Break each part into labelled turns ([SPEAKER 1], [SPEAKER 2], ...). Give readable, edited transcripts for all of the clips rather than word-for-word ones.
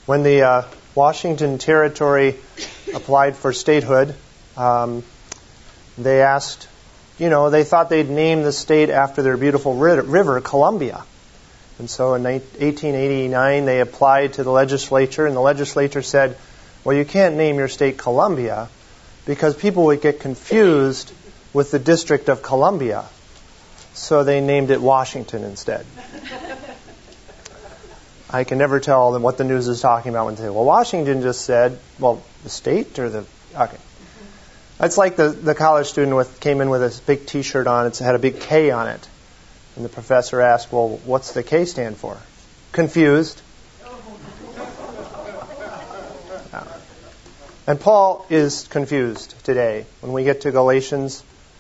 [SPEAKER 1] When the Washington Territory applied for statehood, they asked, they thought they'd name the state after their beautiful river, Columbia. And so in 1889, they applied to the legislature, and the legislature said, well, you can't name your state Columbia because people would get confused with the District of Columbia. So they named it Washington instead. I can never tell what the news is talking about when they say, well, Washington just said, well, the state or the... Okay. It's like the college student came in with a big T-shirt on. It had a big K on it. And the professor asked, well, what's the K stand for? Confused. And Paul is confused today when we get to Galatians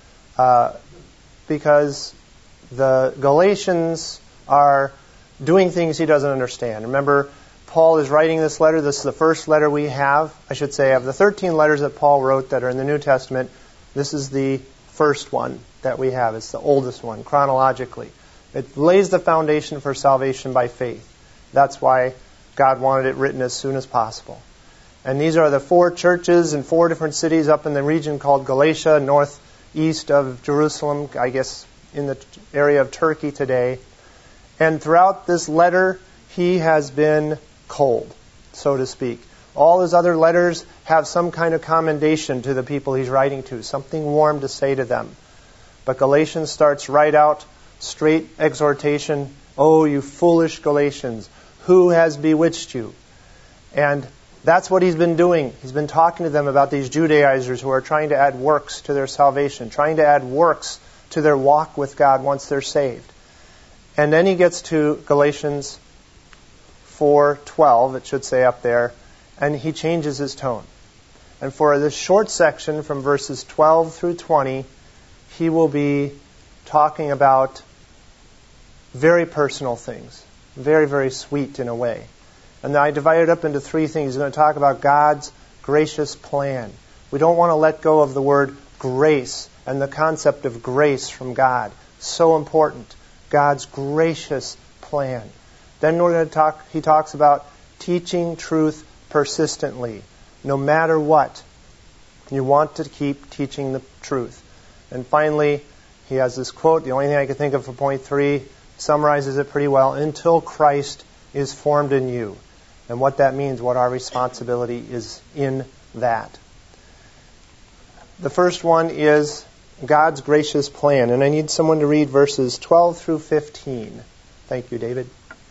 [SPEAKER 1] because the Galatians are doing things he doesn't understand. Remember, Paul is writing this letter. This is the first letter we have. I should say, of the 13 letters that Paul wrote that are in the New Testament, this is the first one that we have. It's the oldest one, chronologically. It lays the foundation for salvation by faith. That's why God wanted it written as soon as possible. And these are the 4 churches in 4 different cities up in the region called Galatia, northeast of Jerusalem, I guess in the area of Turkey today. And throughout this letter, he has been cold, so to speak. All his other letters have some kind of commendation to the people he's writing to, something warm to say to them. But Galatians starts right out, straight exhortation. Oh, you foolish Galatians, who has bewitched you? And that's what he's been doing. He's been talking to them about these Judaizers who are trying to add works to their salvation, trying to add works to their walk with God once they're saved. And then he gets to Galatians 4:12, it should say up there, and he changes his tone. And for this short section from verses 12 through 20, he will be talking about very personal things, very, very sweet in a way. And I divide it up into 3 things. He's going to talk about God's gracious plan. We don't want to let go of the word grace and the concept of grace from God. So important. God's gracious plan. Then we're going to he talks about teaching truth persistently. No matter what, you want to keep teaching the truth. And finally, he has this quote, the only thing I can think of for point 3, summarizes it pretty well, until Christ is formed in you. And what that means, what our responsibility is in that. The first one is God's gracious plan. And I need someone to read verses 12 through 15. Thank you, David.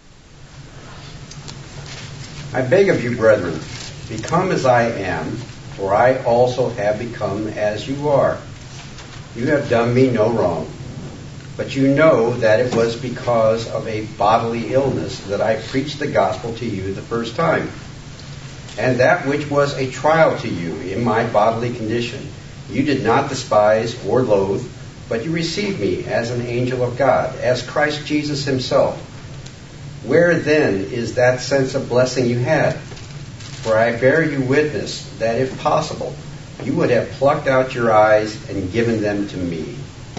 [SPEAKER 2] I beg of you, brethren, become as I am, for I also have become as you are. You have done me no wrong, but you know that it was because of a bodily illness that I preached the gospel to you the first time. And that which was a trial to you in my bodily condition, you did not despise or loathe, but you received me as an angel of God, as Christ Jesus himself. Where then is that sense of blessing you had? For I bear you witness that if possible, you would have plucked out your eyes and given them to me.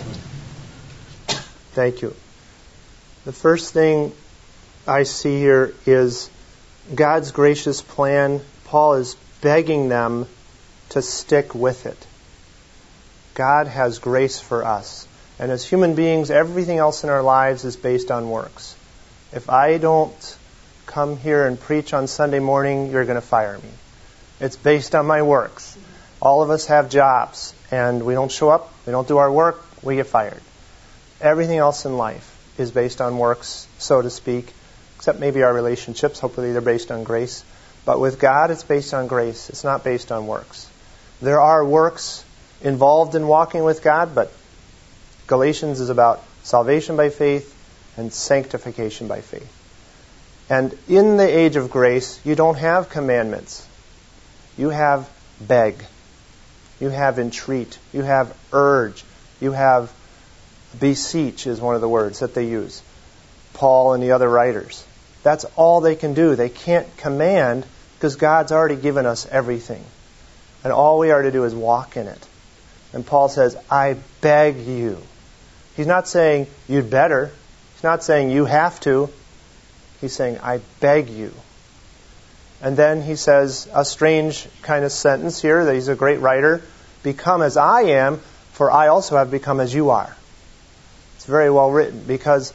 [SPEAKER 1] Thank you. The first thing I see here is God's gracious plan. Paul is begging them to stick with it. God has grace for us. And as human beings, everything else in our lives is based on works. If I don't come here and preach on Sunday morning, you're going to fire me. It's based on my works. All of us have jobs, and we don't show up, we don't do our work, we get fired. Everything else in life is based on works, so to speak, except maybe our relationships. Hopefully they're based on grace. But with God, it's based on grace. It's not based on works. There are works involved in walking with God, but Galatians is about salvation by faith and sanctification by faith. And in the age of grace, you don't have commandments. You have beg. You have entreat. You have urge. You have beseech is one of the words that they use. Paul and the other writers. That's all they can do. They can't command because God's already given us everything. And all we are to do is walk in it. And Paul says, I beg you. He's not saying you'd better. He's not saying you have to. He's saying, I beg you. And then he says a strange kind of sentence here, that he's a great writer. Become as I am, for I also have become as you are. It's very well written, because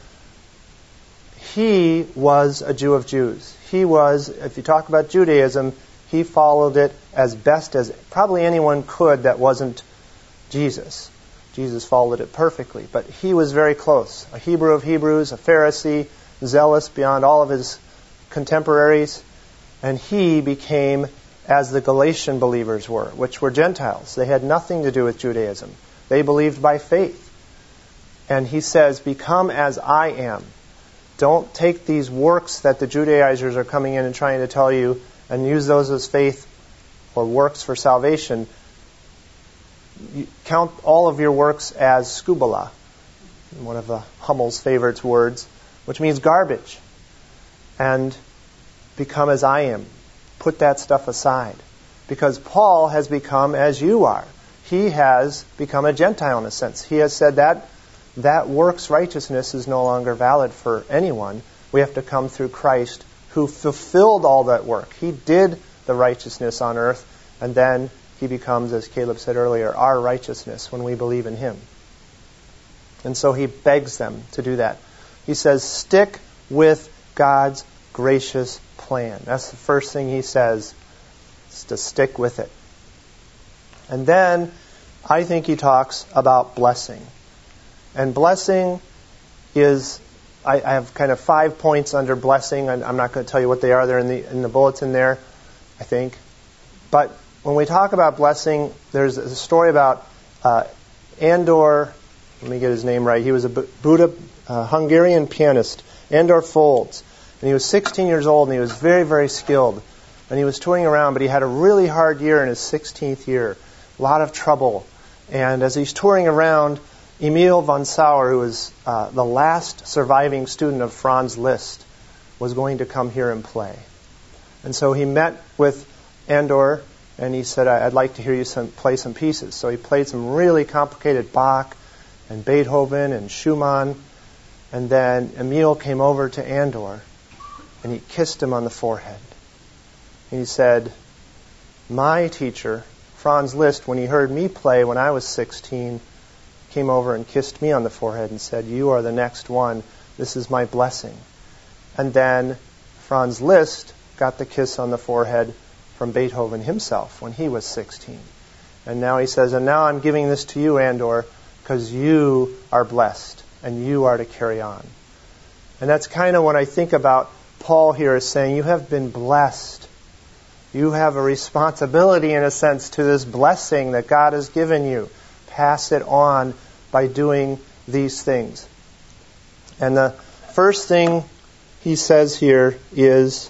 [SPEAKER 1] he was a Jew of Jews. He was, if you talk about Judaism, he followed it as best as probably anyone could that wasn't Jesus. Jesus followed it perfectly, but he was very close. A Hebrew of Hebrews, a Pharisee, zealous beyond all of his contemporaries, and he became as the Galatian believers were, which were Gentiles. They had nothing to do with Judaism. They believed by faith. And he says, become as I am. Don't take these works that the Judaizers are coming in and trying to tell you and use those as faith or works for salvation. You count all of your works as skubala, one of the Hummel's favorite words, which means garbage. And become as I am. Put that stuff aside. Because Paul has become as you are. He has become a Gentile in a sense. He has said that works righteousness is no longer valid for anyone. We have to come through Christ, who fulfilled all that work. He did the righteousness on earth, and then he becomes, as Caleb said earlier, our righteousness when we believe in him. And so he begs them to do that. He says, stick with God's gracious plan. That's the first thing he says, is to stick with it. And then I think he talks about blessing. And blessing is, I have kind of 5 points under blessing. I'm not going to tell you what they are. They're in the bulletin there, I think. But when we talk about blessing, there's a story about Andor, let me get his name right. He was a Hungarian pianist, Andor Folds. And he was 16 years old, and he was very, very skilled. And he was touring around, but he had a really hard year in his 16th year. A lot of trouble. And as he's touring around, Emil von Sauer, who was the last surviving student of Franz Liszt, was going to come here and play. And so he met with Andor, and he said, I'd like to hear you play some pieces. So he played some really complicated Bach and Beethoven and Schumann. And then Emil came over to Andor, and he kissed him on the forehead. And he said, my teacher, Franz Liszt, when he heard me play when I was 16, came over and kissed me on the forehead and said, you are the next one. This is my blessing. And then Franz Liszt got the kiss on the forehead from Beethoven himself when he was 16. And now he says, and now I'm giving this to you, Andor, because you are blessed and you are to carry on. And that's kind of what I think about Paul here is saying, you have been blessed. You have a responsibility, in a sense, to this blessing that God has given you. Pass it on by doing these things. And the first thing he says here is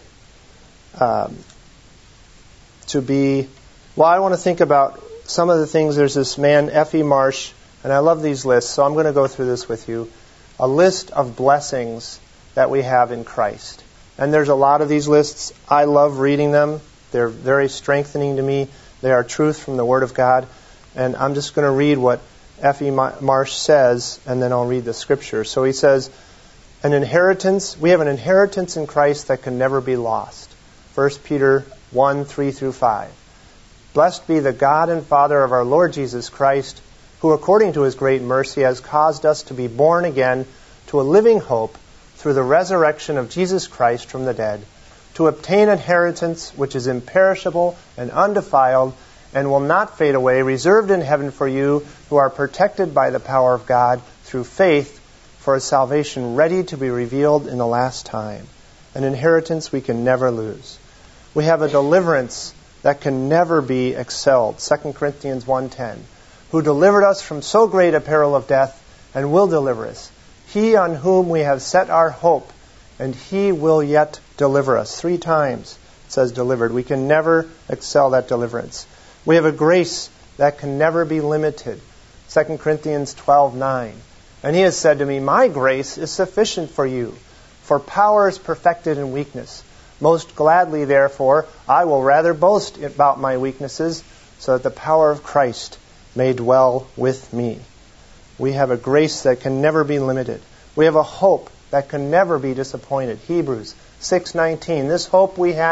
[SPEAKER 1] to be, well, I want to think about some of the things. There's this man, F.E. Marsh, and I love these lists, so I'm going to go through this with you. A list of blessings that we have in Christ. And there's a lot of these lists. I love reading them. They're very strengthening to me. They are truth from the Word of God. And I'm just going to read what F.E. Marsh says, and then I'll read the Scripture. So he says, we have an inheritance in Christ that can never be lost. 1 Peter 1, 3 through 5. Blessed be the God and Father of our Lord Jesus Christ, who according to his great mercy has caused us to be born again to a living hope through the resurrection of Jesus Christ from the dead, to obtain inheritance which is imperishable and undefiled and will not fade away, reserved in heaven for you who are protected by the power of God through faith for a salvation ready to be revealed in the last time, an inheritance we can never lose. We have a deliverance that can never be excelled, 2 Corinthians 1:10, who delivered us from so great a peril of death and will deliver us. He on whom we have set our hope, and he will yet deliver us. 3 times it says delivered. We can never excel that deliverance. We have a grace that can never be limited, 2 Corinthians 12:9. And he has said to me, my grace is sufficient for you, for power is perfected in weakness. Most gladly, therefore, I will rather boast about my weaknesses, so that the power of Christ may dwell with me. We have a grace that can never be limited. We have a hope that can never be disappointed. Hebrews 6:19. This hope we have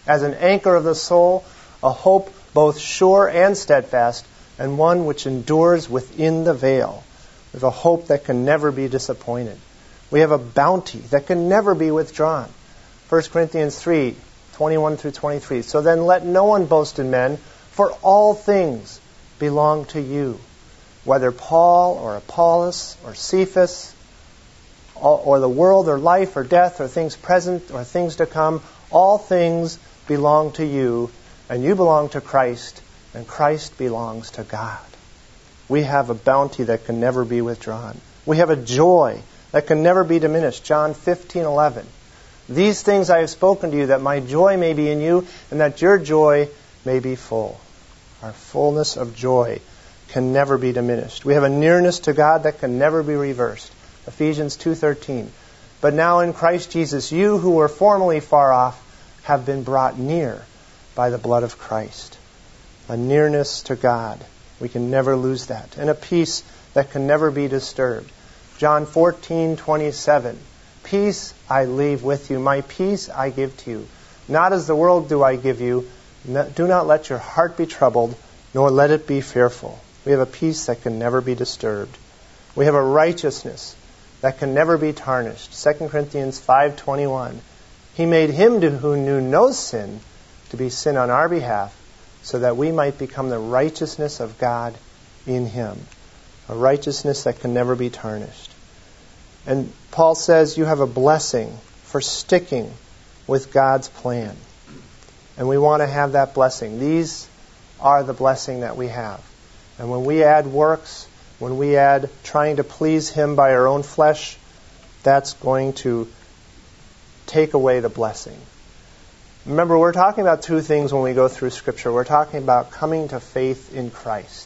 [SPEAKER 1] as an anchor of the soul, a hope both sure and steadfast, and one which endures within the veil. We have a hope that can never be disappointed. We have a bounty that can never be withdrawn. 1 Corinthians 3, 21 through 23. So then let no one boast in men, for all things belong to you. Whether Paul or Apollos or Cephas or the world or life or death or things present or things to come, all things belong to you, and you belong to Christ, and Christ belongs to God. We have a bounty that can never be withdrawn. We have a joy that can never be diminished. John 15:11. These things I have spoken to you, that my joy may be in you, and that your joy may be full. Our fullness of joy can never be diminished. We have a nearness to God that can never be reversed. Ephesians 2:13. But now in Christ Jesus, you who were formerly far off have been brought near by the blood of Christ. A nearness to God. We can never lose that. And a peace that can never be disturbed. John 14:27. Peace I leave with you. My peace I give to you. Not as the world do I give you. Do not let your heart be troubled, nor let it be fearful. We have a peace that can never be disturbed. We have a righteousness that can never be tarnished. 2 Corinthians 5:21. He made him who knew no sin to be sin on our behalf, so that we might become the righteousness of God in him. A righteousness that can never be tarnished. And Paul says you have a blessing for sticking with God's plan. And we want to have that blessing. These are the blessing that we have. And when we add works, when we add trying to please Him by our own flesh, that's going to take away the blessing. Remember, we're talking about two things when we go through Scripture. We're talking about coming to faith in Christ.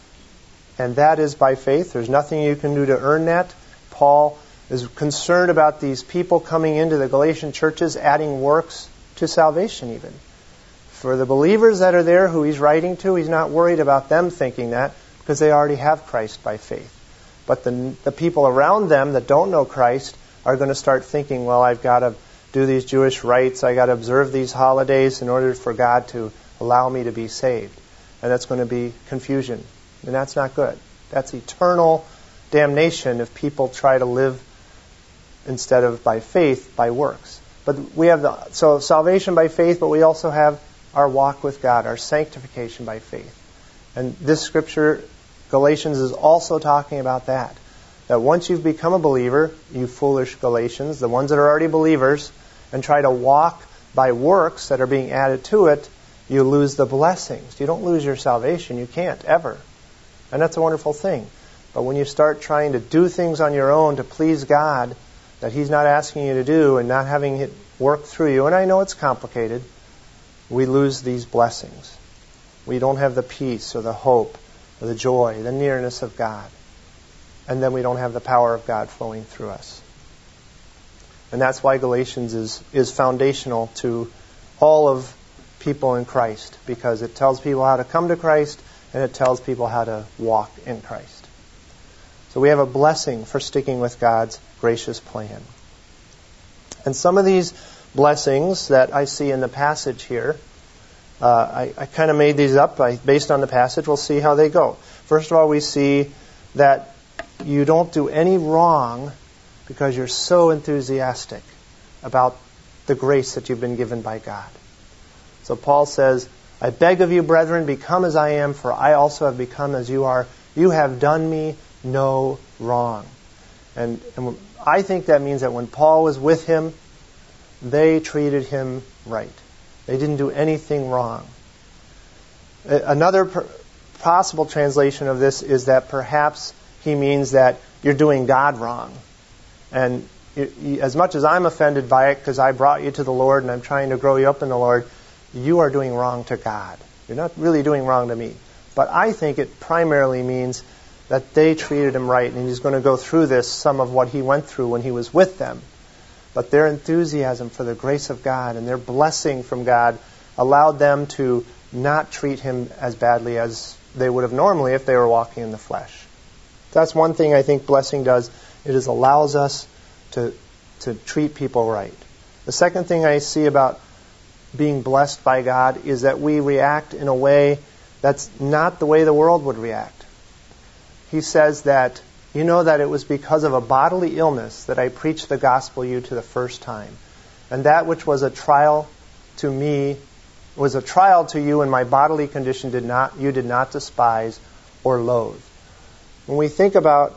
[SPEAKER 1] And that is by faith. There's nothing you can do to earn that. Paul is concerned about these people coming into the Galatian churches, adding works to salvation even. For the believers that are there who he's writing to, he's not worried about them thinking that, because they already have Christ by faith. But the people around them that don't know Christ are going to start thinking, well, I've got to do these Jewish rites, I've got to observe these holidays in order for God to allow me to be saved. And that's going to be confusion. And that's not good. That's eternal damnation if people try to live instead of by faith, by works. But we have so salvation by faith, but we also have our walk with God, our sanctification by faith. And this scripture, Galatians, is also talking about that. That once you've become a believer, you foolish Galatians, the ones that are already believers, and try to walk by works that are being added to it, you lose the blessings. You don't lose your salvation. You can't, ever. And that's a wonderful thing. But when you start trying to do things on your own to please God that He's not asking you to do and not having it work through you, and I know it's complicated, we lose these blessings. We don't have the peace or the hope or the joy, the nearness of God. And then we don't have the power of God flowing through us. And that's why Galatians is foundational to all of people in Christ, because it tells people how to come to Christ and it tells people how to walk in Christ. So we have a blessing for sticking with God's gracious plan. And some of these blessings that I see in the passage here, I kind of made these up based on the passage. We'll see how they go. First of all, we see that you don't do any wrong because you're so enthusiastic about the grace that you've been given by God. So Paul says, I beg of you, brethren, become as I am, for I also have become as you are. You have done me no wrong. And I think that means that when Paul was with him, they treated him right. They didn't do anything wrong. Another possible translation of this is that perhaps he means that you're doing God wrong. And as much as I'm offended by it because I brought you to the Lord and I'm trying to grow you up in the Lord, you are doing wrong to God. You're not really doing wrong to me. But I think it primarily means that they treated him right, and he's going to go through this, some of what he went through when he was with them. But their enthusiasm for the grace of God and their blessing from God allowed them to not treat him as badly as they would have normally if they were walking in the flesh. That's one thing I think blessing does. It allows us to treat people right. The second thing I see about being blessed by God is that we react in a way that's not the way the world would react. He says that, you know that it was because of a bodily illness that I preached the gospel to you the first time. And that which was a trial to me was a trial to you, and my bodily condition you did not despise or loathe. When we think about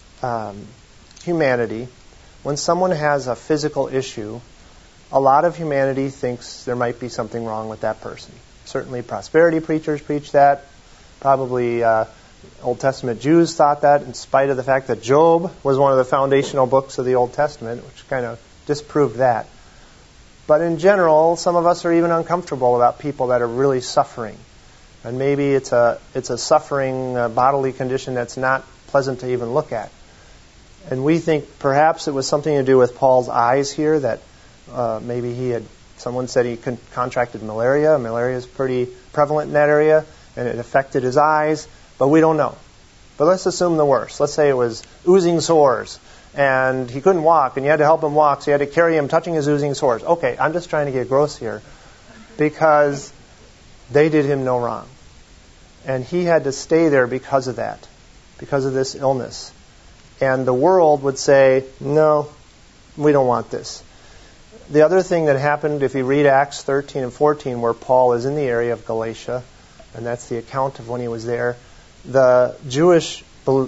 [SPEAKER 1] humanity, when someone has a physical issue, a lot of humanity thinks there might be something wrong with that person. Certainly prosperity preachers preach that. Probably Old Testament Jews thought that, in spite of the fact that Job was one of the foundational books of the Old Testament, which kind of disproved that. But in general, some of us are even uncomfortable about people that are really suffering. And maybe it's a suffering bodily condition that's not pleasant to even look at. And we think perhaps it was something to do with Paul's eyes here, that maybe someone said he contracted malaria. Malaria is pretty prevalent in that area, and it affected his eyes, but we don't know. But let's assume the worst. Let's say it was oozing sores, and he couldn't walk, and you had to help him walk, so you had to carry him touching his oozing sores. Okay, I'm just trying to get gross here, because they did him no wrong. And he had to stay there because of that, because of this illness. And the world would say, no, we don't want this. The other thing that happened, if you read Acts 13 and 14, where Paul is in the area of Galatia, and that's the account of when he was there, the Jewish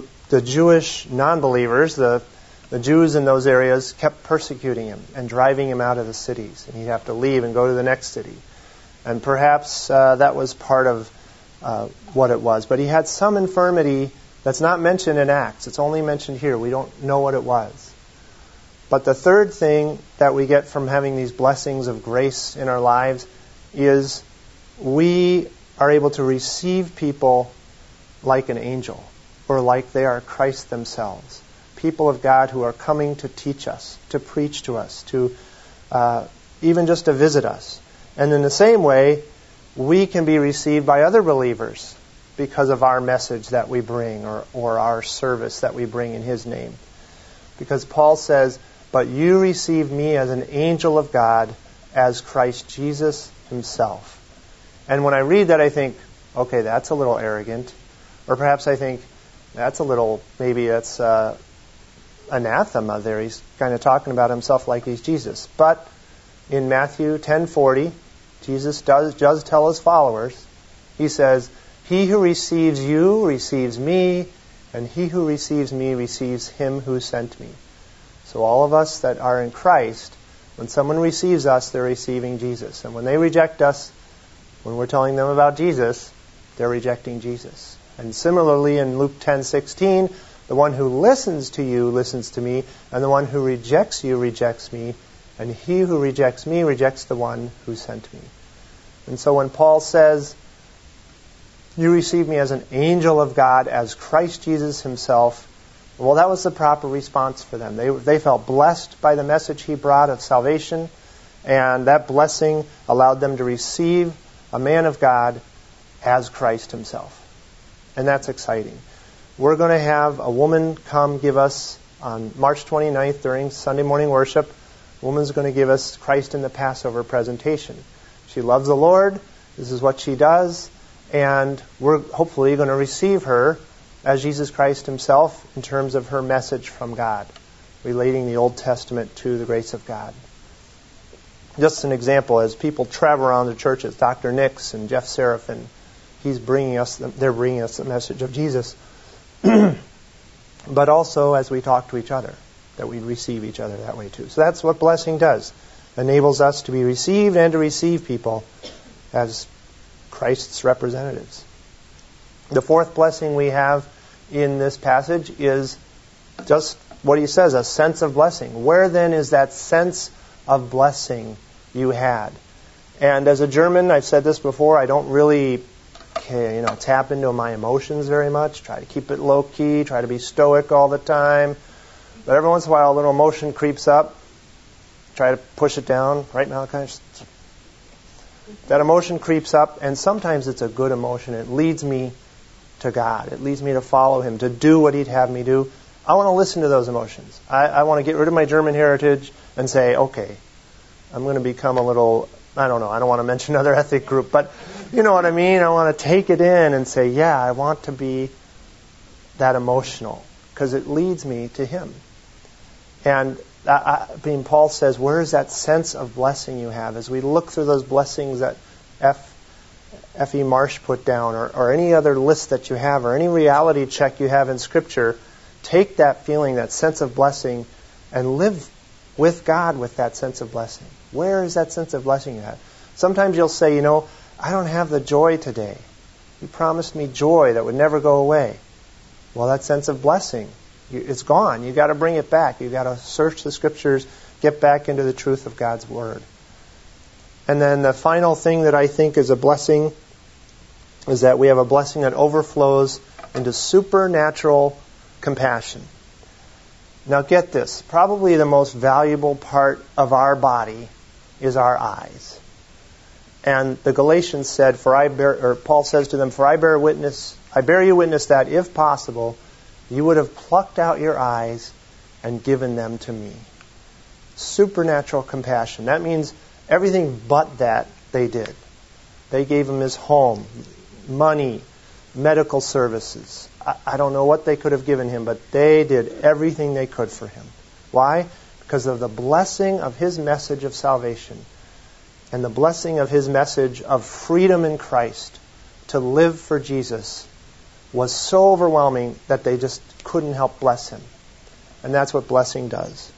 [SPEAKER 1] non-believers, the Jews in those areas, kept persecuting him and driving him out of the cities. And he'd have to leave and go to the next city. And perhaps that was part of what it was. But he had some infirmity that's not mentioned in Acts. It's only mentioned here. We don't know what it was. But the third thing that we get from having these blessings of grace in our lives is we are able to receive people like an angel, or like they are Christ themselves. People of God who are coming to teach us, to preach to us, to even just to visit us. And in the same way, we can be received by other believers because of our message that we bring, or our service that we bring in His name. Because Paul says, but you receive me as an angel of God, as Christ Jesus Himself. And when I read that, I think, okay, that's a little arrogant. Or perhaps I think, maybe that's anathema there. He's kind of talking about himself like he's Jesus. But in Matthew 10:40, Jesus does tell His followers, He says, he who receives you receives me, and he who receives me receives Him who sent me. So all of us that are in Christ, when someone receives us, they're receiving Jesus. And when they reject us, when we're telling them about Jesus, they're rejecting Jesus. And similarly in Luke 10:16, the one who listens to you listens to me, and the one who rejects you rejects me, and he who rejects me rejects the one who sent me. And so when Paul says, you receive me as an angel of God, as Christ Jesus Himself, well, that was the proper response for them. They felt blessed by the message he brought of salvation, and that blessing allowed them to receive a man of God as Christ Himself. And that's exciting. We're going to have a woman come give us, on March 29th during Sunday morning worship, a woman's going to give us Christ in the Passover presentation. She loves the Lord. This is what she does. And we're hopefully going to receive her as Jesus Christ Himself in terms of her message from God, relating the Old Testament to the grace of God. Just an example, as people travel around the churches, Dr. Nix and Jeff Seraphin, they're bringing us the message of Jesus. But also as we talk to each other, that we receive each other that way too. So that's what blessing does. Enables us to be received and to receive people as Christ's representatives. The fourth blessing we have in this passage is just what he says, a sense of blessing. Where then is that sense of blessing you had? And as a German, I've said this before, I don't really tap into my emotions very much. Try to keep it low-key, try to be stoic all the time. But every once in a while, a little emotion creeps up. Try to push it down. Right now, that emotion creeps up, and sometimes it's a good emotion. It leads me to God. It leads me to follow Him, to do what He'd have me do. I want to listen to those emotions. I want to get rid of my German heritage and say, okay, I'm going to become a little I don't know, I don't want to mention another ethnic group, but you know what I mean? I want to take it in and say, yeah, I want to be that emotional, because it leads me to Him. And Paul says, where is that sense of blessing you have? As we look through those blessings that F.E. Marsh put down, or any other list that you have, or any reality check you have in Scripture, take that feeling, that sense of blessing, and live with God with that sense of blessing. Where is that sense of blessing you have? Sometimes you'll say, I don't have the joy today. You promised me joy that would never go away. Well, that sense of blessing, it's gone. You've got to bring it back. You've got to search the Scriptures, get back into the truth of God's Word. And then the final thing that I think is a blessing is that we have a blessing that overflows into supernatural compassion. Now get this. Probably the most valuable part of our body is our eyes. And the Galatians said, Paul says to them, for I bear you witness that, if possible, you would have plucked out your eyes and given them to me. Supernatural compassion. That means everything but that they did. They gave him his home, money, medical services. I don't know what they could have given him, but they did everything they could for him. Why? Because of the blessing of his message of salvation and the blessing of his message of freedom in Christ to live for Jesus was so overwhelming that they just couldn't help bless him. And that's what blessing does.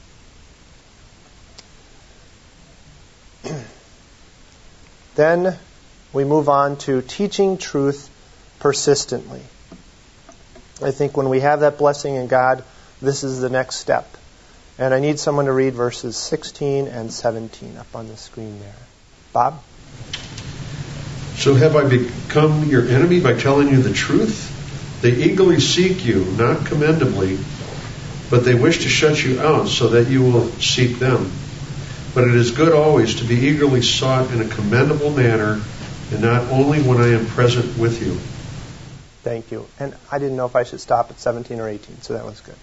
[SPEAKER 1] Then we move on to teaching truth persistently. I think when we have that blessing in God, this is the next step. And I need someone to read verses 16 and 17 up on the screen there. Bob?
[SPEAKER 3] So have I become your enemy by telling you the truth? They eagerly seek you, not commendably, but they wish to shut you out so that you will seek them. But it is good always to be eagerly sought in a commendable manner, and not only when I am present with you.
[SPEAKER 1] Thank you. And I didn't know if I should stop at 17 or 18, so that was good.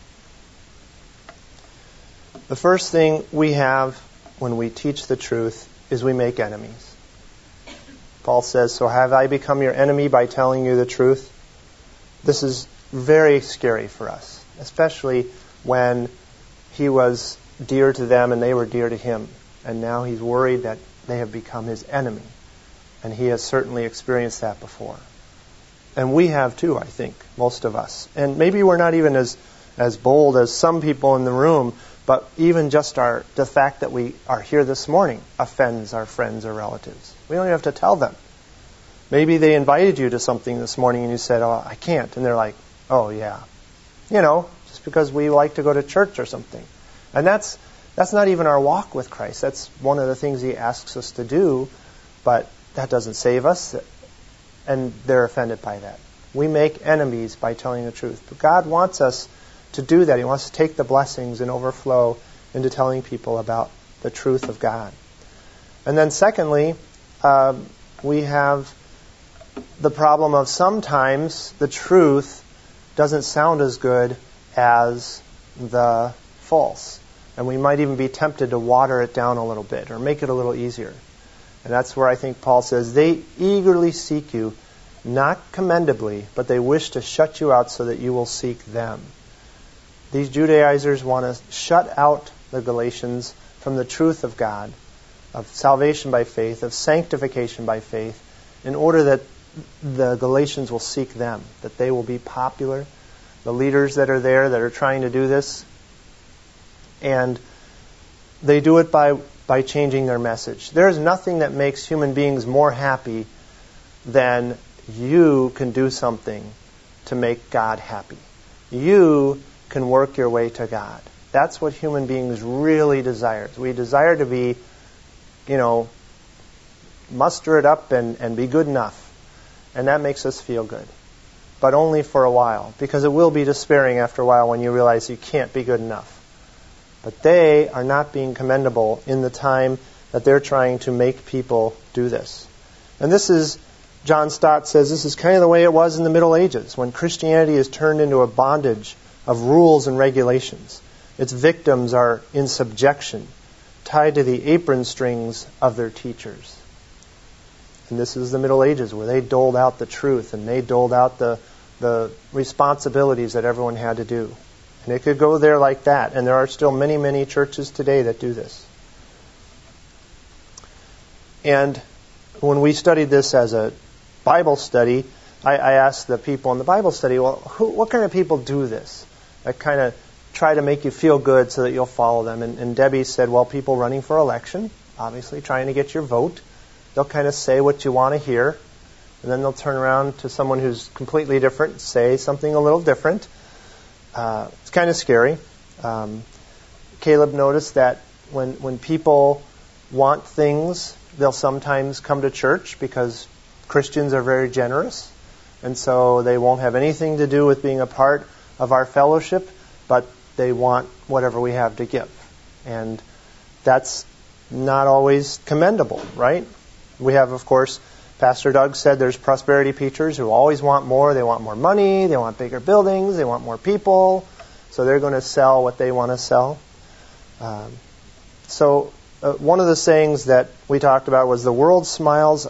[SPEAKER 1] The first thing we have when we teach the truth is we make enemies. Paul says, so have I become your enemy by telling you the truth? This is very scary for us, especially when he was dear to them and they were dear to him. And now he's worried that they have become his enemy. And he has certainly experienced that before. And we have too, I think, most of us. And maybe we're not even as bold as some people in the room, but even just the fact that we are here this morning offends our friends or relatives. We don't even have to tell them. Maybe they invited you to something this morning and you said, oh, I can't. And they're like, oh, yeah. Just because we like to go to church or something. And that's not even our walk with Christ. That's one of the things he asks us to do, but that doesn't save us. And they're offended by that. We make enemies by telling the truth. But God wants us to do that. He wants to take the blessings and overflow into telling people about the truth of God. And then secondly, we have the problem of sometimes the truth doesn't sound as good as the false. And we might even be tempted to water it down a little bit or make it a little easier. And that's where I think Paul says, they eagerly seek you, not commendably, but they wish to shut you out so that you will seek them. These Judaizers want to shut out the Galatians from the truth of God, of salvation by faith, of sanctification by faith, in order that the Galatians will seek them, that they will be popular, the leaders that are there that are trying to do this. And they do it by changing their message. There is nothing that makes human beings more happy than you can do something to make God happy. You can work your way to God. That's what human beings really desire. We desire to be, muster it up and be good enough. And that makes us feel good. But only for a while, because it will be despairing after a while when you realize you can't be good enough. But they are not being commendable in the time that they're trying to make people do this. And this is, John Stott says, this is kind of the way it was in the Middle Ages, when Christianity is turned into a bondage of rules and regulations. Its victims are in subjection, tied to the apron strings of their teachers. And this is the Middle Ages, where they doled out the truth and they doled out the responsibilities that everyone had to do. And it could go there like that. And there are still many, many churches today that do this. And when we studied this as a Bible study, I asked the people in the Bible study, well, what kind of people do this? That kind of try to make you feel good so that you'll follow them. And Debbie said, well, people running for election, obviously trying to get your vote. They'll kind of say what you want to hear. And then they'll turn around to someone who's completely different, say something a little different. It's kind of scary. Caleb noticed that when people want things, they'll sometimes come to church because Christians are very generous. And so they won't have anything to do with being a part of our fellowship, but they want whatever we have to give. And that's not always commendable, right? We have, of course, Pastor Doug said there's prosperity preachers who always want more. They want more money. They want bigger buildings. They want more people. So they're going to sell what they want to sell. One of the sayings that we talked about was the world's smiles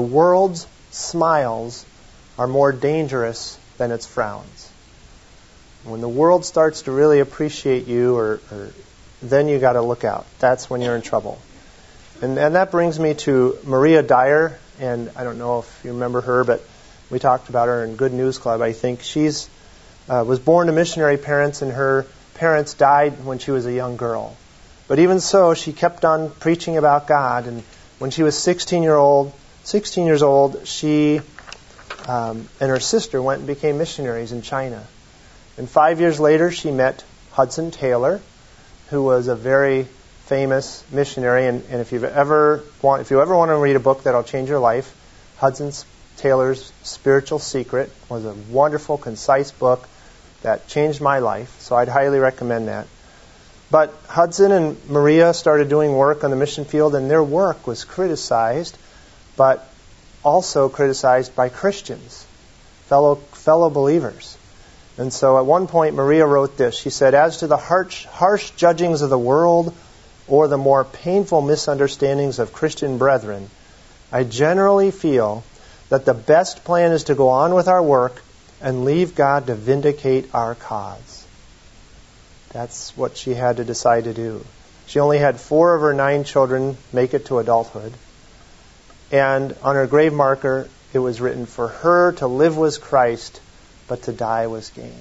[SPEAKER 1] are more dangerous than its frowns. When the world starts to really appreciate you, then you got to look out. That's when you're in trouble. And that brings me to Maria Dyer, and I don't know if you remember her, but we talked about her in Good News Club. I think she's was born to missionary parents, and her parents died when she was a young girl. But even so, she kept on preaching about God, and when she was 16 years old, she and her sister went and became missionaries in China. And 5 years later, she met Hudson Taylor, who was a very famous missionary. And if you ever want to read a book that'll change your life, Hudson Taylor's Spiritual Secret was a wonderful, concise book that changed my life. So I'd highly recommend that. But Hudson and Maria started doing work on the mission field, and their work was criticized, but also criticized by Christians, fellow believers. And so at one point, Maria wrote this. She said, "As to the harsh judgings of the world or the more painful misunderstandings of Christian brethren, I generally feel that the best plan is to go on with our work and leave God to vindicate our cause." That's what she had to decide to do. She only had 4 of her 9 children make it to adulthood. And on her grave marker, it was written, "For her to live was Christ, but to die was gain."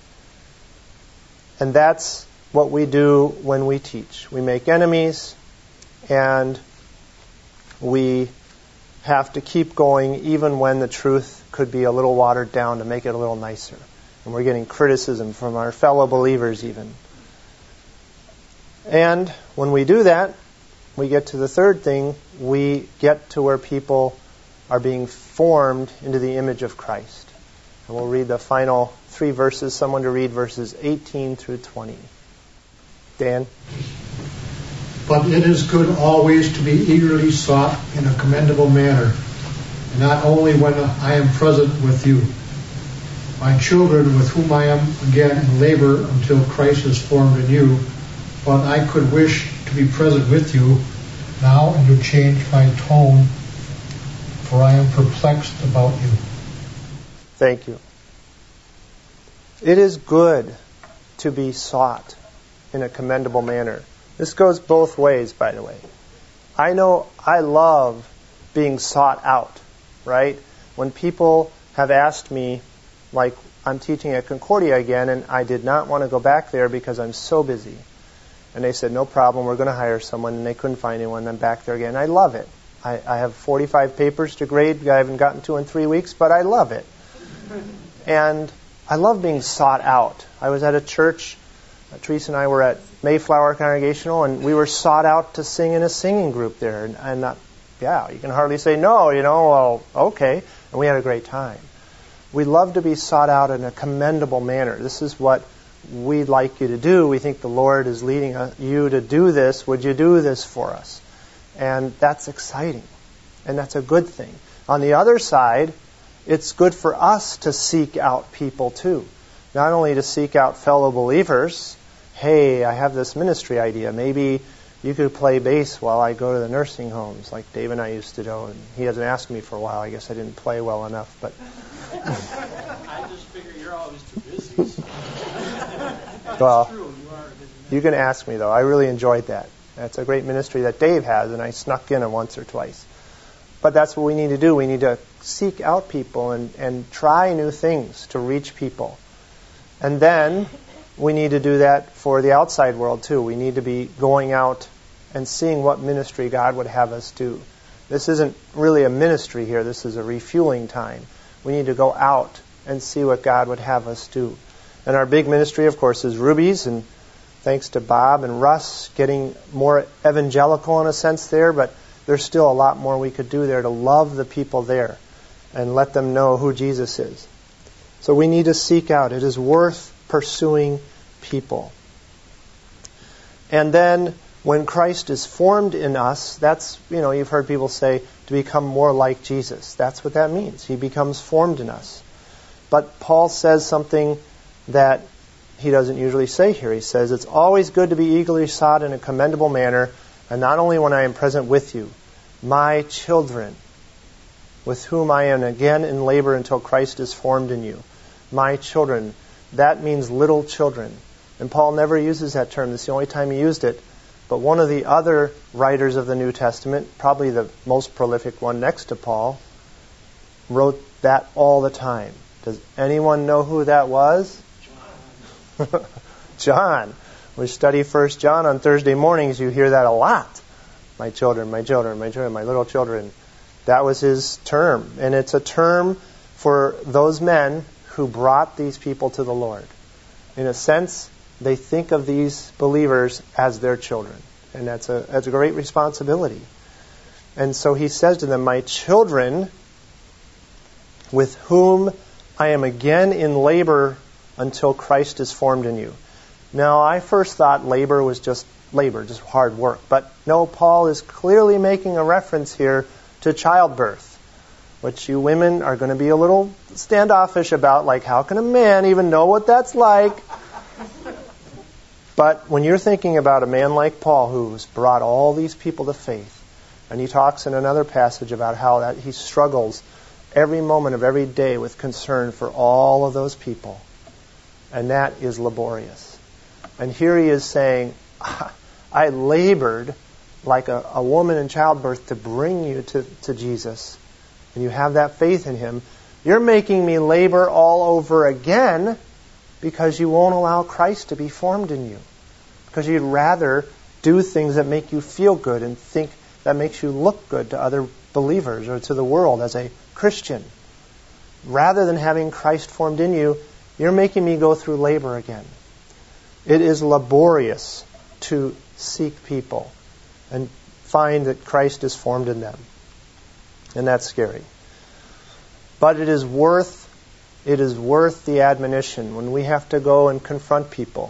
[SPEAKER 1] And that's what we do when we teach. We make enemies, and we have to keep going even when the truth could be a little watered down to make it a little nicer. And we're getting criticism from our fellow believers even. And when we do that, we get to the third thing. We get to where people are being formed into the image of Christ. And we'll read the final 3 verses. Someone to read verses 18 through 20. Dan?
[SPEAKER 4] But it is good always to be eagerly sought in a commendable manner, and not only when I am present with you. My children, with whom I am again in labor until Christ is formed in you, but I could wish to be present with you now and to change my tone, for I am perplexed about you.
[SPEAKER 1] Thank you. It is good to be sought in a commendable manner. This goes both ways, by the way. I know I love being sought out, right? When people have asked me, like I'm teaching at Concordia again, and I did not want to go back there because I'm so busy. And they said, no problem, we're going to hire someone, and they couldn't find anyone, and I'm back there again. I love it. I have 45 papers to grade I haven't gotten to in 3 weeks, but I love it. And I love being sought out. I was at a church, Teresa and I were at Mayflower Congregational, and we were sought out to sing in a singing group there. And you can hardly say no, well, okay. And we had a great time. We love to be sought out in a commendable manner. This is what we'd like you to do. We think the Lord is leading you to do this. Would you do this for us? And that's exciting. And that's a good thing. On the other side, it's good for us to seek out people too. Not only to seek out fellow believers. Hey, I have this ministry idea. Maybe you could play bass while I go to the nursing homes, like Dave and I used to do. And he hasn't asked me for a while. I guess I didn't play well enough. But
[SPEAKER 5] I just figure you're always too busy. So.
[SPEAKER 1] Well,
[SPEAKER 5] true. You are a busy man.
[SPEAKER 1] You can ask me, though. I really enjoyed that. That's a great ministry that Dave has, and I snuck in once or twice. But that's what we need to do. We need to seek out people and try new things to reach people. And then we need to do that for the outside world, too. We need to be going out and seeing what ministry God would have us do. This isn't really a ministry here. This is a refueling time. We need to go out and see what God would have us do. And our big ministry, of course, is Ruby's, and thanks to Bob and Russ getting more evangelical in a sense there, but there's still a lot more we could do there to love the people there and let them know who Jesus is. So we need to seek out. It is worth pursuing people. And then when Christ is formed in us, that's, you've heard people say to become more like Jesus. That's what that means. He becomes formed in us. But Paul says something that he doesn't usually say here. He says, it's always good to be eagerly sought in a commendable manner, and not only when I am present with you, my children, with whom I am again in labor until Christ is formed in you. My children. That means little children. And Paul never uses that term. This is the only time he used it. But one of the other writers of the New Testament, probably the most prolific one next to Paul, wrote that all the time. Does anyone know who that was? John. John. We study 1 John on Thursday mornings. You hear that a lot. My children, my children, my children, my little children. That was his term. And it's a term for those men who brought these people to the Lord. In a sense, they think of these believers as their children. And that's a great responsibility. And so he says to them, my children, with whom I am again in labor until Christ is formed in you. Now, I first thought labor was just labor, just hard work. But no, Paul is clearly making a reference here to childbirth, which you women are going to be a little standoffish about, like, how can a man even know what that's like? But when you're thinking about a man like Paul, who's brought all these people to faith, and he talks in another passage about how that he struggles every moment of every day with concern for all of those people, and that is laborious. And here he is saying, I labored like a woman in childbirth to bring you to Jesus, and you have that faith in him. You're making me labor all over again because you won't allow Christ to be formed in you. Because you'd rather do things that make you feel good and think that makes you look good to other believers or to the world as a Christian. Rather than having Christ formed in you, you're making me go through labor again. It is laborious to seek people and find that Christ is formed in them. And that's scary. But it is worth the admonition when we have to go and confront people.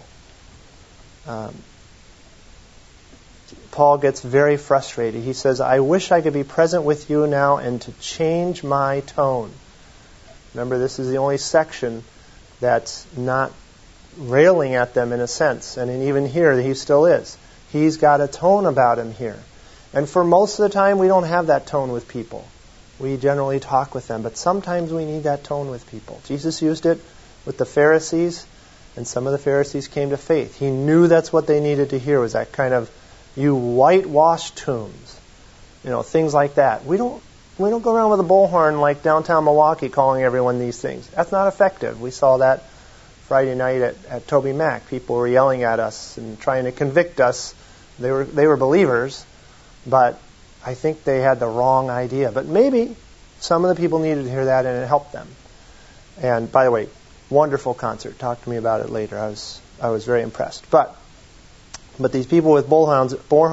[SPEAKER 1] Paul gets very frustrated. He says, I wish I could be present with you now and to change my tone. Remember, this is the only section that's not railing at them in a sense. And even here, he still is. He's got a tone about him here. And for most of the time, we don't have that tone with people. We generally talk with them. But sometimes we need that tone with people. Jesus used it with the Pharisees, and some of the Pharisees came to faith. He knew that's what they needed to hear, was that kind of, you whitewashed tombs. Things like that. We don't go around with a bullhorn like downtown Milwaukee calling everyone these things. That's not effective. We saw that Friday night at Toby Mac. People were yelling at us and trying to convict us. They were believers, but I think they had the wrong idea. But maybe some of the people needed to hear that and it helped them. And by the way, wonderful concert. Talk to me about it later. I was very impressed. But these people with bullhorns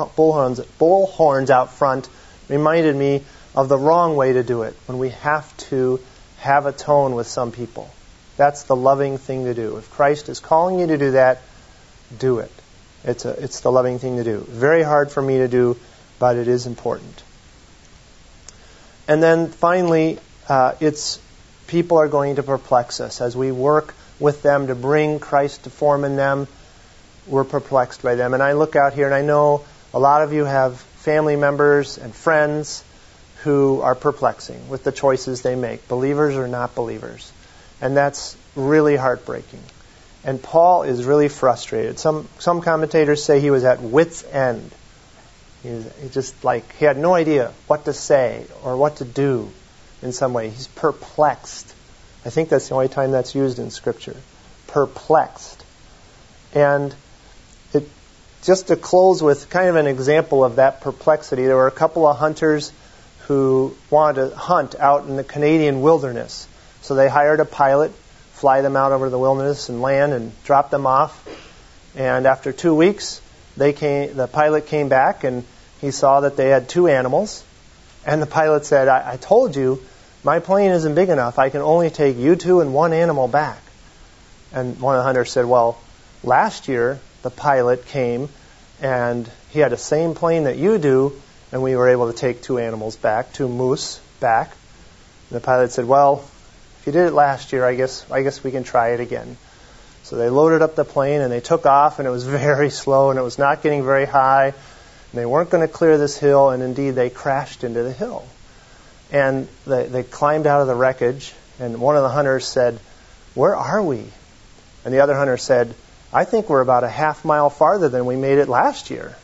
[SPEAKER 1] out front reminded me of the wrong way to do it, when we have to have a tone with some people. That's the loving thing to do. If Christ is calling you to do that, do it. It's the loving thing to do. Very hard for me to do, but it is important. And then finally, people are going to perplex us. As we work with them to bring Christ to form in them, we're perplexed by them. And I look out here and I know A lot of you have family members and friends who are perplexing with the choices they make, believers or not believers. And that's really heartbreaking. And Paul is really frustrated. Some commentators say he was at wit's end. He had no idea what to say or what to do in some way. He's perplexed. I think that's the only time that's used in Scripture. Perplexed. And just to close with kind of an example of that perplexity, there were a couple of hunters who wanted to hunt out in the Canadian wilderness. So they hired a pilot, fly them out over the wilderness and land and drop them off. And after 2 weeks, the pilot came back and he saw that they had 2 animals. And the pilot said, I told you, my plane isn't big enough. I can only take you 2 and 1 animal back. And one of the hunters said, well, last year the pilot came and he had the same plane that you do, and we were able to take 2 animals back, 2 moose back. And the pilot said, well, if you did it last year, I guess we can try it again. So they loaded up the plane and they took off, and it was very slow and it was not getting very high. And they weren't going to clear this hill, and indeed they crashed into the hill. And they climbed out of the wreckage, and one of the hunters said, where are we? And the other hunter said, I think we're about a half mile farther than we made it last year.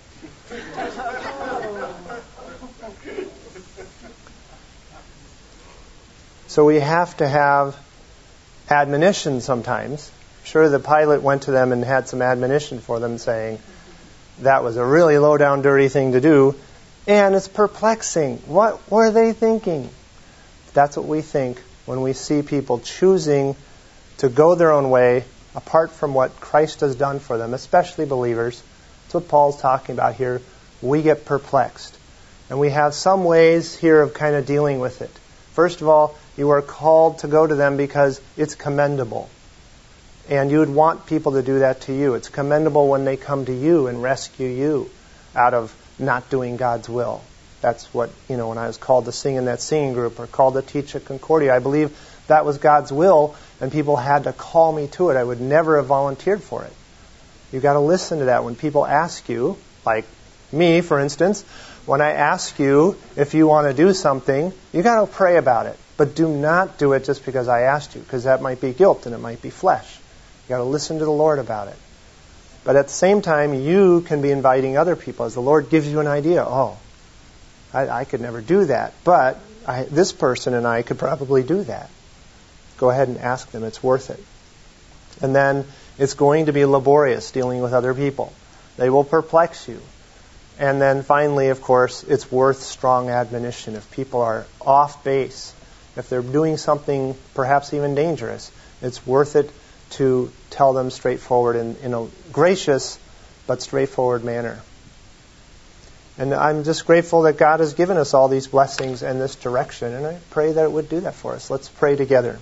[SPEAKER 1] So we have to have admonition sometimes. I'm sure the pilot went to them and had some admonition for them saying, that was a really low-down, dirty thing to do, and it's perplexing. What were they thinking? That's what we think when we see people choosing to go their own way apart from what Christ has done for them, especially believers. That's what Paul's talking about here. We get perplexed. And we have some ways here of kind of dealing with it. First of all, you are called to go to them because it's commendable. And you would want people to do that to you. It's commendable when they come to you and rescue you out of not doing God's will. That's what, when I was called to sing in that singing group or called to teach at Concordia, I believe that was God's will, and people had to call me to it. I would never have volunteered for it. You've got to listen to that. When people ask you, like me, for instance, when I ask you if you want to do something, you've got to pray about it. But do not do it just because I asked you, because that might be guilt and it might be flesh. You've got to listen to the Lord about it. But at the same time, you can be inviting other people. As the Lord gives you an idea, I could never do that, but this person and I could probably do that. Go ahead and ask them. It's worth it. And then it's going to be laborious dealing with other people. They will perplex you. And then finally, of course, it's worth strong admonition. If people are off base, if they're doing something perhaps even dangerous, it's worth it to tell them straightforward in a gracious but straightforward manner. And I'm just grateful that God has given us all these blessings and this direction, and I pray that it would do that for us. Let's pray together.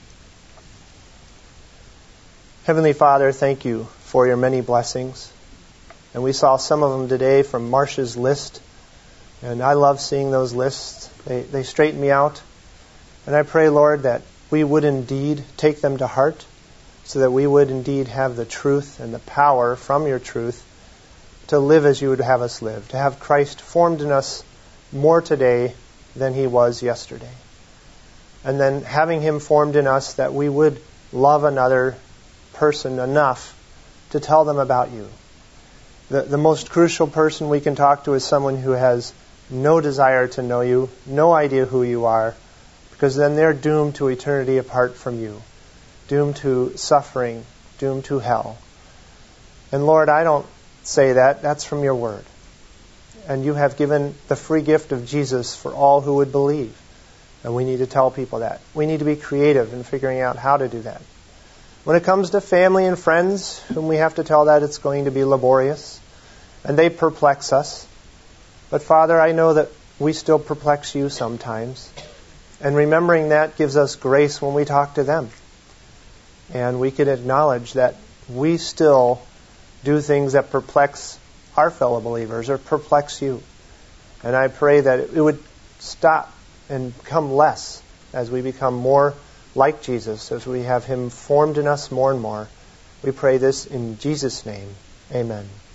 [SPEAKER 1] Heavenly Father, thank you for your many blessings. And we saw some of them today from Marcia's list. And I love seeing those lists. They straighten me out. And I pray, Lord, that we would indeed take them to heart, so that we would indeed have the truth and the power from your truth to live as you would have us live, to have Christ formed in us more today than he was yesterday. And then having him formed in us, that we would love another person enough to tell them about you. The most crucial person we can talk to is someone who has no desire to know you, no idea who you are, because then they're doomed to eternity apart from you, doomed to suffering, doomed to hell. And Lord, I don't say that. That's from your word. And you have given the free gift of Jesus for all who would believe. And we need to tell people that. We need to be creative in figuring out how to do that. When it comes to family and friends, whom we have to tell that, it's going to be laborious. And they perplex us. But Father, I know that we still perplex you sometimes. And remembering that gives us grace when we talk to them. And we can acknowledge that we still do things that perplex our fellow believers or perplex you. And I pray that it would stop and become less as we become more like Jesus, as we have him formed in us more and more. We pray this in Jesus' name. Amen.